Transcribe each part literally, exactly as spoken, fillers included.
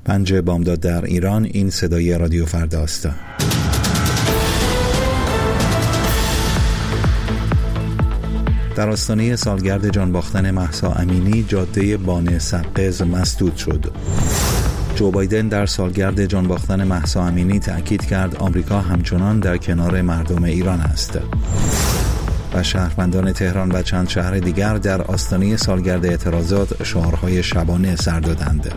پنج بامداد در ایران. این صدای رادیو فرداست. در آستانه سالگرد جان باختن مهسا امینی، جاده بان سقز مسدود شد. جو بایدن در سالگرد جان باختن مهسا امینی تأکید کرد آمریکا همچنان در کنار مردم ایران است. و شهروندان تهران و چند شهر دیگر در آستانه سالگرد اعتراضات شعارهای شبانه سر دادند.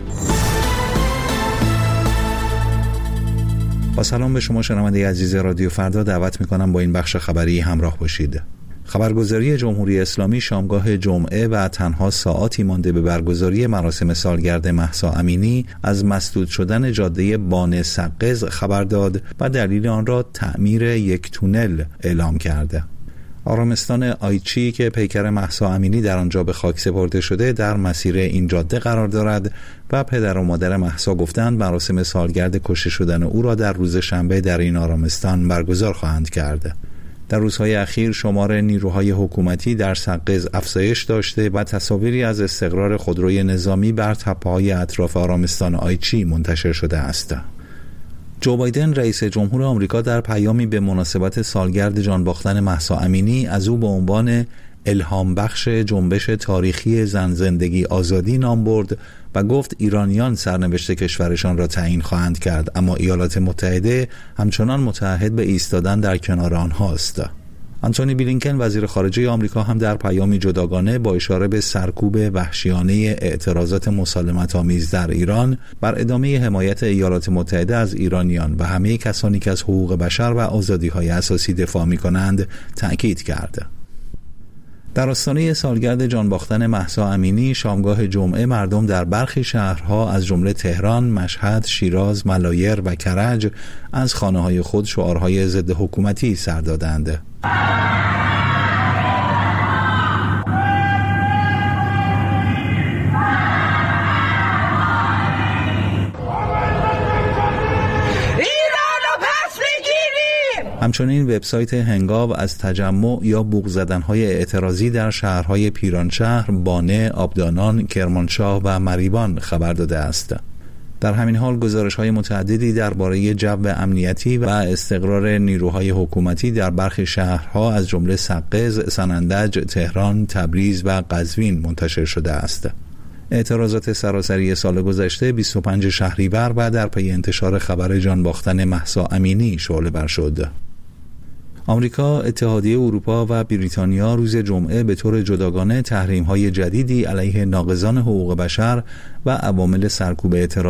با سلام به شما شنونده عزیز رادیو فردا، دعوت می‌کنم با این بخش خبری همراه باشید. خبرگزاری جمهوری اسلامی شامگاه جمعه و تنها ساعاتی مانده به برگزاری مراسم سالگرد مهسا امینی از مسدود شدن جاده بان سقز خبر داد و دلیل آن را تعمیر یک تونل اعلام کرده. آرامستان آیچی که پیکر مهسا امینی در آنجا به خاک سپرده شده در مسیر این جاده قرار دارد و پدر و مادر مهسا گفتند مراسم سالگرد کشته شدن او را در روز شنبه در این آرامستان برگزار خواهند کرد. در روزهای اخیر شمار نیروهای حکومتی در سقز افزایش داشته و تصاویری از استقرار خودروی نظامی بر تپه‌های اطراف آرامستان آیچی منتشر شده است. جو بایدن رئیس جمهور آمریکا در پیامی به مناسبت سالگرد جان باختن مهسا امینی از او به عنوان الهام بخش جنبش تاریخی زن زندگی آزادی نام برد و گفت ایرانیان سرنوشت کشورشان را تعیین خواهند کرد، اما ایالات متحده همچنان متعهد به ایستادن در کنار آنهاست. آنتونی بلینکن وزیر خارجه آمریکا هم در پیامی جداگانه با اشاره به سرکوب وحشیانه اعتراضات مسالمت آمیز در ایران بر ادامه حمایت ایالات متحده از ایرانیان و همه کسانی که از حقوق بشر و آزادی‌های اساسی دفاع می‌کنند تأکید کرد. در آستانه سالگرد جان باختن مهسا امینی شامگاه جمعه مردم در برخی شهرها از جمله تهران، مشهد، شیراز، ملایر و کرج از خانه‌های خود شعارهای ضد حکومتی سر دادند. همچنین وبسایت هنگاو از تجمع یا بوق زدن‌های اعتراضی در شهرهای پیرانشهر، بانه، آبدانان، کرمانشاه و مریوان خبر داده است. در همین حال گزارش‌های متعددی درباره جو امنیتی و استقرار نیروهای حکومتی در برخی شهرها از جمله سقز، سنندج، تهران، تبریز و قزوین منتشر شده است. اعتراضات سراسری سال گذشته بیست و پنج شهریور و در پی انتشار خبر جان باختن مهسا امینی شعله‌ور شد. آمریکا، اتحادیه اروپا و بریتانیا روز جمعه به طور جداگانه تحریم‌های جدیدی علیه ناقضان حقوق بشر و عوامل سرکوب اعتراض